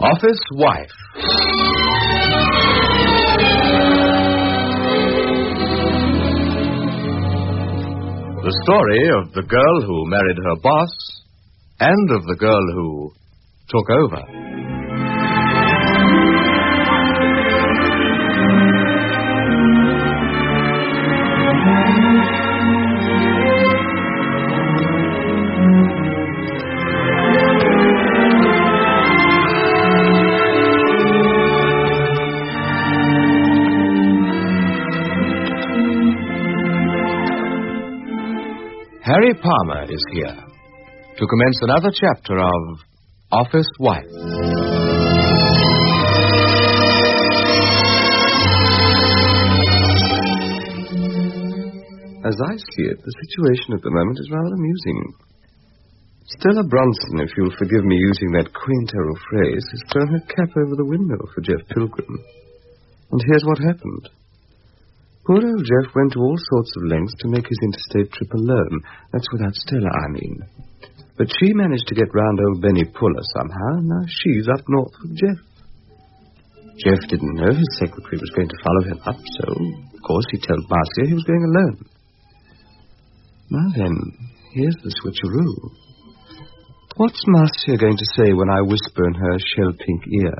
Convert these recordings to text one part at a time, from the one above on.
Office Wife. The story of the girl who married her boss and of the girl who took over. Harry Palmer is here to commence another chapter of Office Wife. As I see it, the situation at the moment is rather amusing. Stella Bronson, if you'll forgive me using that quaint old phrase, has thrown her cap over the window for Jeff Pilgrim. And here's what happened. Poor old Jeff went to all sorts of lengths to make his interstate trip alone. That's without Stella, I mean. But she managed to get round old Benny Puller somehow, and now she's up north with Jeff. Jeff didn't know his secretary was going to follow him up, so, of course, he told Marcia he was going alone. Now then, here's the switcheroo. What's Marcia going to say when I whisper in her shell-pink ear?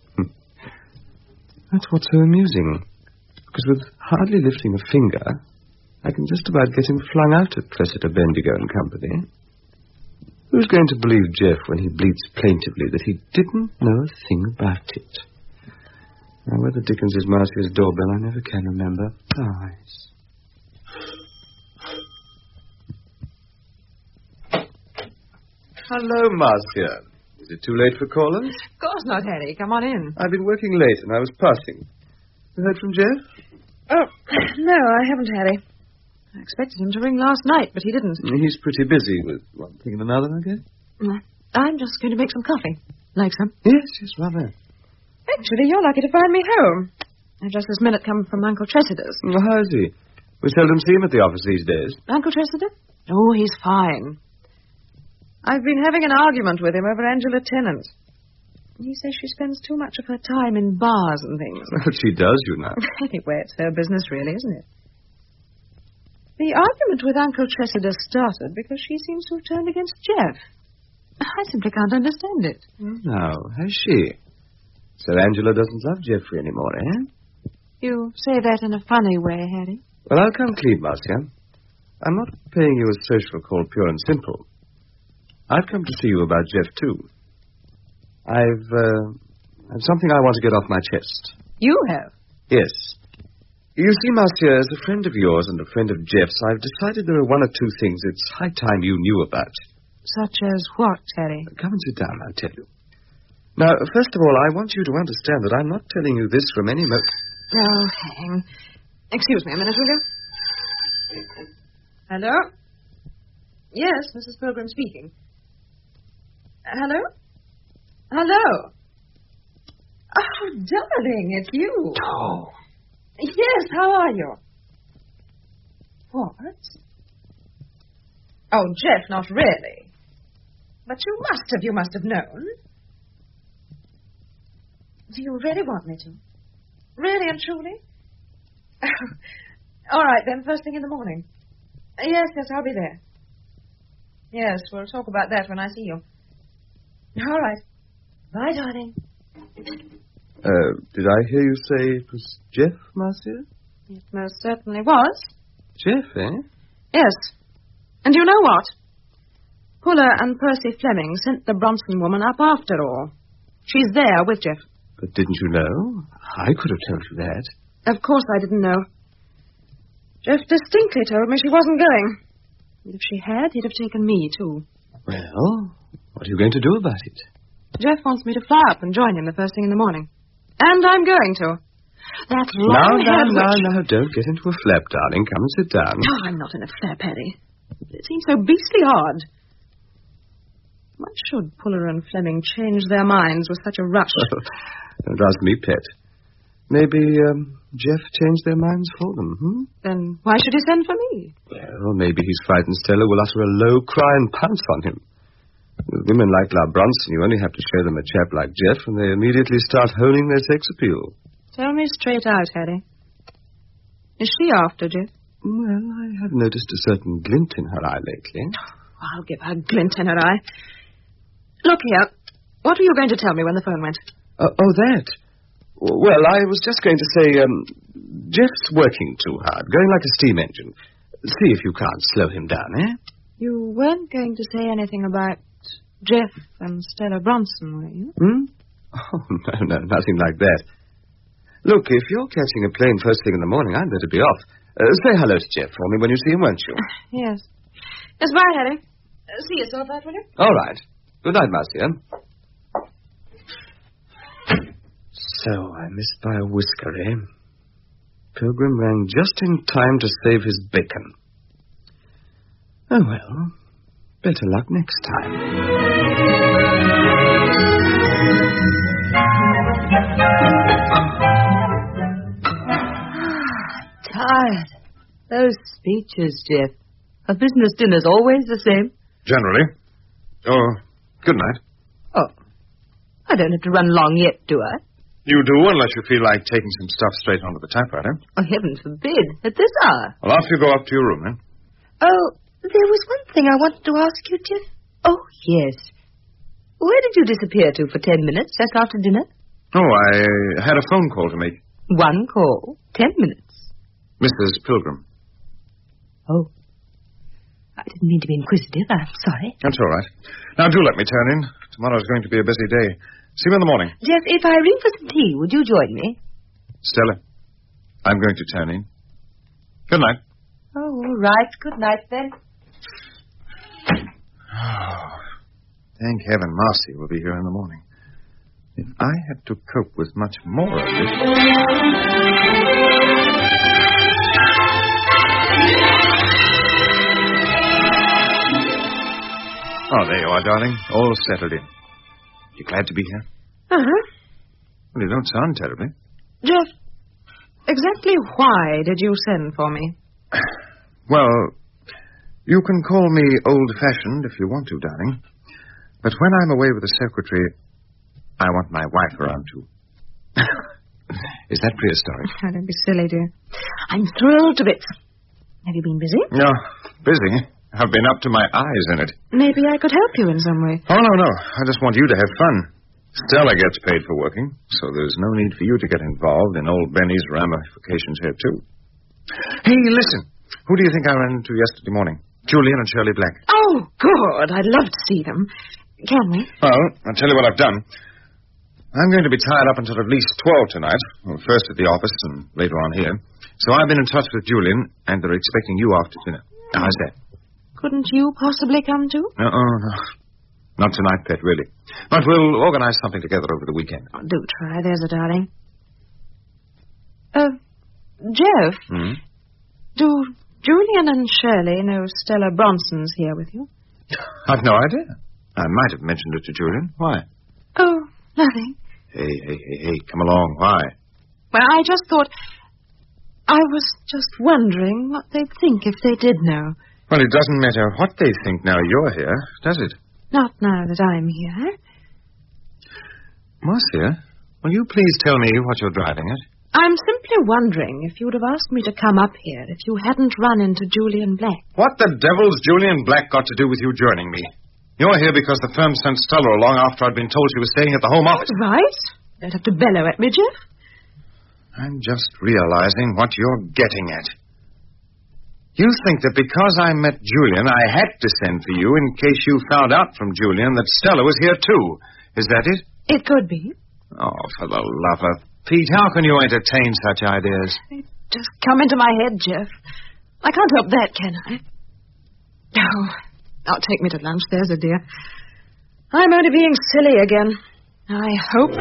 That's what's so amusing. Because with hardly lifting a finger, I can just about get him flung out at Cressida Bendigo and Company. Who's going to believe Jeff when he bleats plaintively that he didn't know a thing about it? Now, where the dickens is Marcia's doorbell, I never can remember. Eyes. Hello, Marcia. Is it too late for callers? Of course not, Harry. Come on in. I've been working late and I was passing. You heard from Jeff? Oh, no, I haven't, Harry. I expected him to ring last night, but he didn't. He's pretty busy with one thing and another, I guess. I'm just going to make some coffee. Like some? Yes, rather. Actually, you're lucky to find me home. I just this minute come from Uncle Tressider's. Well, how is he? We seldom see him at the office these days. Uncle Tressider? Oh, he's fine. I've been having an argument with him over Angela Tennant. He says she spends too much of her time in bars and things. Well, she does, you know. Anyway, it's her business, really, isn't it? The argument with Uncle Tressider started because she seems to have turned against Jeff. I simply can't understand it. No, has she? So Angela doesn't love Jeffrey anymore, eh? You say that in a funny way, Harry. Well, I'll come clean, Marcia. I'm not paying you a social call pure and simple. I've come to see you about Jeff, too. I've something I want to get off my chest. You have? Yes. You see, Marcia, as a friend of yours and a friend of Jeff's, I've decided there are one or two things it's high time you knew about. Such as what, Harry? Come and sit down, I'll tell you. Now, first of all, I want you to understand that I'm not telling you this from any Oh, hang. Excuse me a minute, will you? Hello? Yes, Mrs. Pilgrim speaking. Hello? Hello? Oh, darling, it's you. Oh. Yes, how are you? What? Oh, Jeff, not really. But you must have known. Do you really want me to? Really and truly? All right, then, first thing in the morning. Yes, I'll be there. Yes, we'll talk about that when I see you. All right. Bye, darling. Did I hear you say it was Jeff, Marcia? It most certainly was. Jeff, eh? Yes. And you know what? Puller and Percy Fleming sent the Bronson woman up after all. She's there with Jeff. But didn't you know? I could have told you that. Of course I didn't know. Jeff distinctly told me she wasn't going. And if she had, he'd have taken me, too. Well, what are you going to do about it? Jeff wants me to fly up and join him the first thing in the morning. And I'm going to. That long-haired Now, don't get into a flap, darling. Come and sit down. Oh, I'm not in a flap, Harry. It seems so beastly hard. Why should Puller and Fleming change their minds with such a rush? Don't ask me, pet. Maybe Jeff changed their minds for them, Then why should he send for me? Well, maybe he's frightened Stella will utter a low cry and pounce on him. With women like La Bronson, you only have to show them a chap like Jeff, and they immediately start honing their sex appeal. Tell me straight out, Harry. Is she after Jeff? Well, I have noticed a certain glint in her eye lately. I'll give her a glint in her eye. Look here. What were you going to tell me when the phone went? That. Well, I was just going to say, Jeff's working too hard, going like a steam engine. See if you can't slow him down, eh? You weren't going to say anything about Jeff and Stella Bronson, were you? Oh, no, nothing like that. Look, if you're catching a plane first thing in the morning, I'd better be off. Say hello to Jeff for me when you see him, won't you? Yes. Yes, bye, Harry. See yourself out, will you? All right. Good night, Marcia. So, I missed by a whisker, eh? Pilgrim rang just in time to save his bacon. Oh, well, better luck next time. Tired. Those speeches, Jeff. A business dinner's always the same. Generally. Oh, good night. Oh, I don't have to run long yet, do I? You do, unless you feel like taking some stuff straight onto the typewriter. Oh, heaven forbid. At this hour. Well, off you go up to your room, then. Oh, there was one thing I wanted to ask you, Jeff. Oh, yes. Where did you disappear to for 10 minutes just after dinner? Oh, I had a phone call to make. One call. 10 minutes. Mrs. Pilgrim. Oh. I didn't mean to be inquisitive. I'm sorry. That's all right. Now, do let me turn in. Tomorrow's going to be a busy day. See you in the morning. Jeff, if I ring for some tea, would you join me? Stella, I'm going to turn in. Good night. Oh, all right. Good night, then. Oh, thank heaven Marcy will be here in the morning. If I had to cope with much more of this... Oh, there you are, darling. All settled in. You glad to be here? Uh-huh. Well, you don't sound terribly. Jeff, exactly why did you send for me? Well, you can call me old-fashioned if you want to, darling. But when I'm away with the secretary, I want my wife around, too. Is that prehistoric? Oh, don't be silly, dear. I'm thrilled to bits. Have you been busy? No, busy. I've been up to my eyes in it. Maybe I could help you in some way. Oh, no. I just want you to have fun. Stella gets paid for working, so there's no need for you to get involved in old Benny's ramifications here, too. Hey, listen. Who do you think I ran into yesterday morning? Julian and Shirley Black. Oh, good. I'd love to see them. Can we? Well, I'll tell you what I've done. I'm going to be tied up until at least 12 tonight. Well, first at the office and later on here. So I've been in touch with Julian, and they're expecting you after dinner. How's that? Couldn't you possibly come too? No. Not tonight, Pet, really. But we'll organize something together over the weekend. Oh, do try. There's a darling. Jeff, do Julian and Shirley know Stella Bronson's here with you? I've no idea. I might have mentioned it to Julian. Why? Oh, nothing. Hey, come along. Why? Well, I just thought... I was just wondering what they'd think if they did know. Well, it doesn't matter what they think now you're here, does it? Not now that I'm here. Marcia, will you please tell me what you're driving at? I'm simply wondering if you'd have asked me to come up here if you hadn't run into Julian Black. What the devil's Julian Black got to do with you joining me? You're here because the firm sent Stella along after I'd been told she was staying at the Home Office. Right. Don't have to bellow at me, Jeff. I'm just realizing what you're getting at. You think that because I met Julian, I had to send for you in case you found out from Julian that Stella was here, too. Is that it? It could be. Oh, for the love of Pete, how can you entertain such ideas? They just come into my head, Jeff. I can't help that, can I? Oh, now take me to lunch, there's a dear. I'm only being silly again. I hope.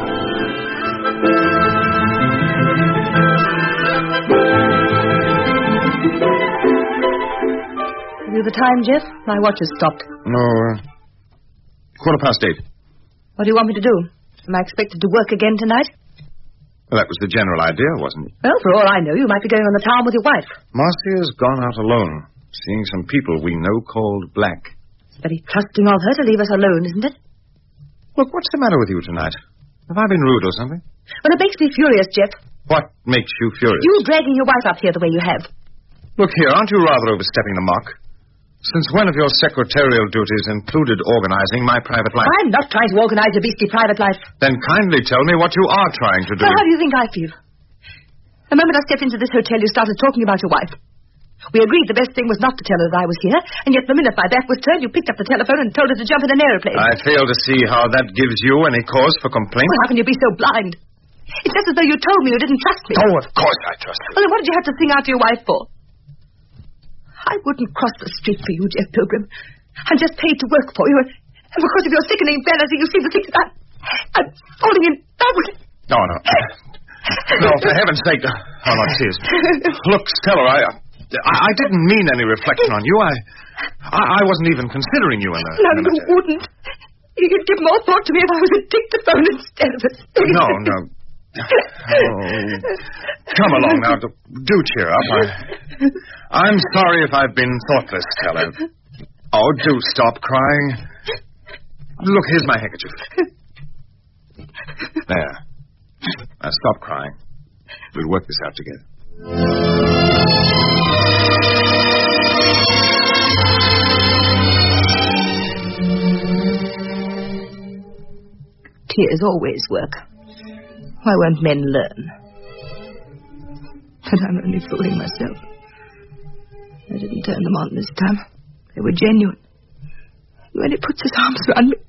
Have you the time, Jeff? My watch has stopped. No, 8:15. What do you want me to do? Am I expected to work again tonight? Well, that was the general idea, wasn't it? Well, for all I know, you might be going on the town with your wife. Marcia's gone out alone, seeing some people we know called Black. Very trusting of her to leave us alone, isn't it? Look, what's the matter with you tonight? Have I been rude or something? Well, it makes me furious, Jeff. What makes you furious? You dragging your wife up here the way you have. Look here, aren't you rather overstepping the mark? Since when have your secretarial duties included organizing my private life? I'm not trying to organize a beastly private life. Then kindly tell me what you are trying to do. So how do you think I feel? The moment I stepped into this hotel, you started talking about your wife. We agreed the best thing was not to tell her that I was here, and yet the minute my back was turned, you picked up the telephone and told her to jump in an aeroplane. I fail to see how that gives you any cause for complaint. Well, how can you be so blind? It's just as though you told me you didn't trust me. Oh, of course I trust you. Well, then what did you have to sing out to your wife for? I wouldn't cross the street for you, Jeff Pilgrim. I'm just paid to work for you, and because of your sickening vanity, you seem to think that I'm falling in love with you. No. No, for heaven's sake. Oh, no, tears. Look, Stella, I didn't mean any reflection on you. I wasn't even considering you in the... No, you wouldn't. You'd give more thought to me if I was a dictaphone instead of a... No. Oh. Come along now. Do cheer up. I'm sorry if I've been thoughtless, Stella. Oh, do stop crying. Look, here's my handkerchief. There. Now, stop crying. We'll work this out together. Tears always work. Why won't men learn? But I'm only fooling myself. I didn't turn them on this time. They were genuine. When he puts his arms around me...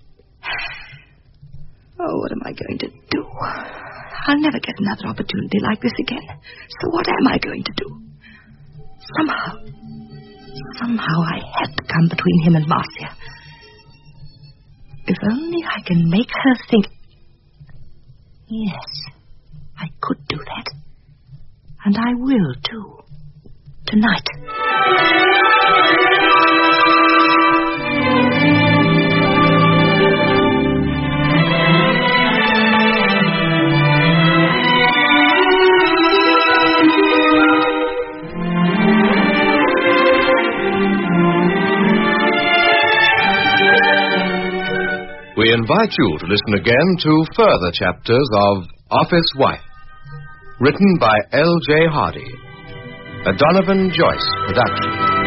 Oh, what am I going to do? I'll never get another opportunity like this again. So what am I going to do? Somehow I had to come between him and Marcia. If only I can make her think... Yes, I could do that. And I will, too. Tonight. We invite you to listen again to further chapters of Office Wife, written by L.J. Hardy, a Donovan Joyce production.